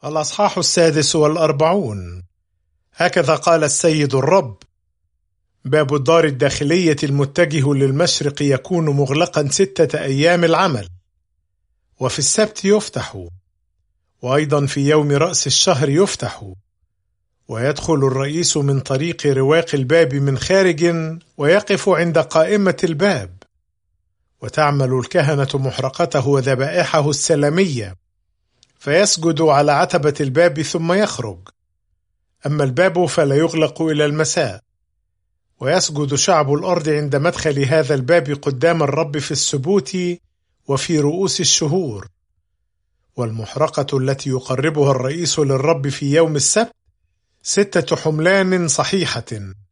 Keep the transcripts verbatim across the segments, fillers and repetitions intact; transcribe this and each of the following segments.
الأصحاح السادس والأربعون. هكذا قال السيد الرب: باب الدار الداخلية المتجه للمشرق يكون مغلقا ستة أيام العمل، وفي السبت يفتح، وأيضا في يوم رأس الشهر يفتح، ويدخل الرئيس من طريق رواق الباب من خارج ويقف عند قائمة الباب، وتعمل الكهنة محرقته وذبائحه السلامية، فيسجد على عتبة الباب ثم يخرج. أما الباب فلا يغلق إلى المساء، ويسجد شعب الأرض عند مدخل هذا الباب قدام الرب في السبوت وفي رؤوس الشهور. والمحرقة التي يقربها الرئيس للرب في يوم السبت ستة حملان صحيحة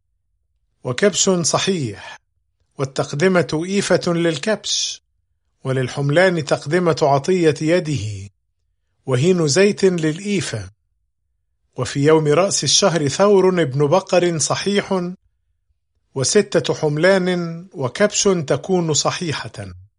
وكبش صحيح، والتقدمة إيفة للكبش، وللحملان تقدمة عطية يده، وهين زيت للإيفة. وفي يوم رأس الشهر ثور ابن بقر صحيح، وستة حملان وكبش تكون صحيحة،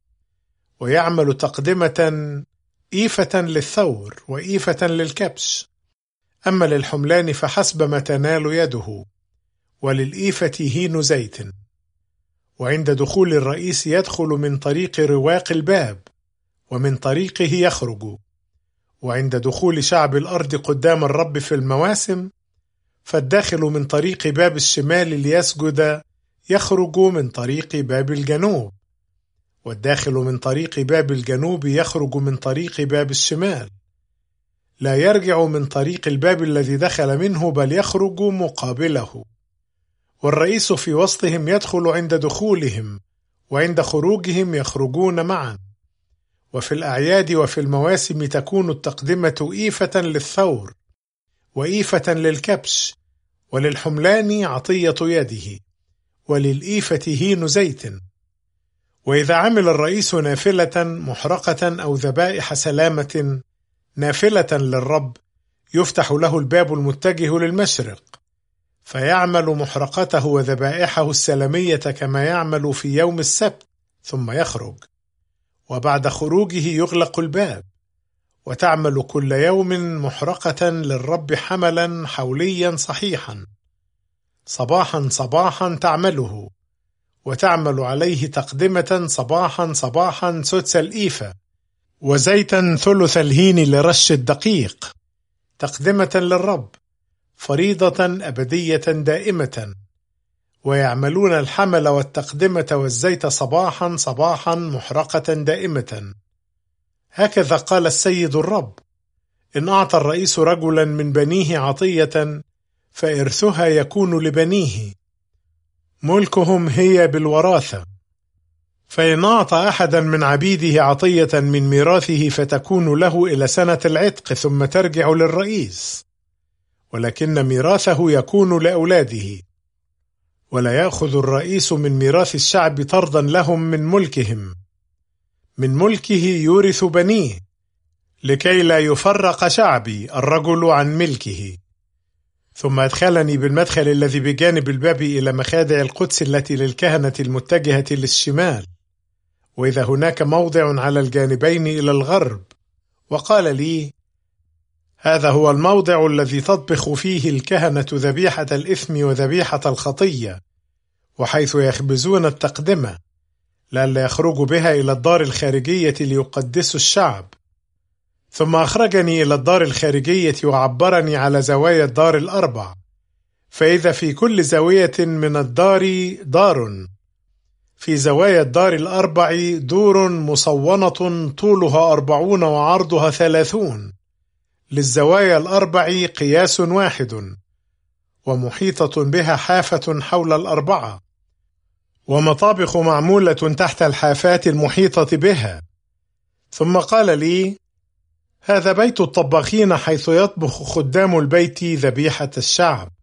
ويعمل تقدمة إيفة للثور وإيفة للكبش. أما للحملان فحسب ما تنال يده، وللإيفة هين زيت. وعند دخول الرئيس يدخل من طريق رواق الباب، ومن طريقه يخرج. وعند دخول شعب الأرض قدام الرب في المواسم، فالداخل من طريق باب الشمال ليسجد يخرج من طريق باب الجنوب، والداخل من طريق باب الجنوب يخرج من طريق باب الشمال، لا يرجع من طريق الباب الذي دخل منه، بل يخرج مقابله. والرئيس في وسطهم يدخل عند دخولهم، وعند خروجهم يخرجون معا. وفي الأعياد وفي المواسم تكون التقدمة إيفة للثور وإيفة للكبش، وللحملان عطية يده، وللإيفة هين زيت. وإذا عمل الرئيس نافلة محرقة أو ذبائح سلامة نافلة للرب، يفتح له الباب المتجه للمشرق، فيعمل محرقته وذبائحه السلامية كما يعمل في يوم السبت، ثم يخرج. وبعد خروجه يغلق الباب، وتعمل كل يوم محرقة للرب حملا حوليا صحيحا، صباحا صباحا تعمله، وتعمل عليه تقدمة صباحا صباحا سدس الإيفة، وزيتا ثلث الهين لرش الدقيق، تقدمة للرب، فريضة أبدية دائمة. ويعملون الحمل والتقدمة والزيت صباحا صباحا محرقة دائمة. هكذا قال السيد الرب: إن أعطى الرئيس رجلا من بنيه عطية، فإرثها يكون لبنيه، ملكهم هي بالوراثة. فإن أعطى أحدا من عبيده عطية من ميراثه، فتكون له إلى سنة العتق، ثم ترجع للرئيس، ولكن ميراثه يكون لأولاده. ولا يأخذ الرئيس من ميراث الشعب طردا لهم من ملكهم، من ملكه يورث بنيه، لكي لا يفرق شعبي الرجل عن ملكه. ثم أدخلني بالمدخل الذي بجانب الباب إلى مخادع القدس التي للكهنة المتجهة للشمال، وإذا هناك موضع على الجانبين إلى الغرب، وقال لي: هذا هو الموضع الذي تطبخ فيه الكهنة ذبيحة الإثم وذبيحة الخطية، وحيث يخبزون التقدمة، لئلا يخرجوا بها إلى الدار الخارجية ليقدسوا الشعب. ثم أخرجني إلى الدار الخارجية، وعبرني على زوايا الدار الأربع، فإذا في كل زاوية من الدار دار، في زوايا الدار الأربع دور مصونة طولها أربعون وعرضها ثلاثون، للزوايا الأربع قياس واحد، ومحيطة بها حافة حول الأربعة، ومطابخ معمولة تحت الحافات المحيطة بها. ثم قال لي: هذا بيت الطباخين، حيث يطبخ خدام البيت ذبيحة الشعب.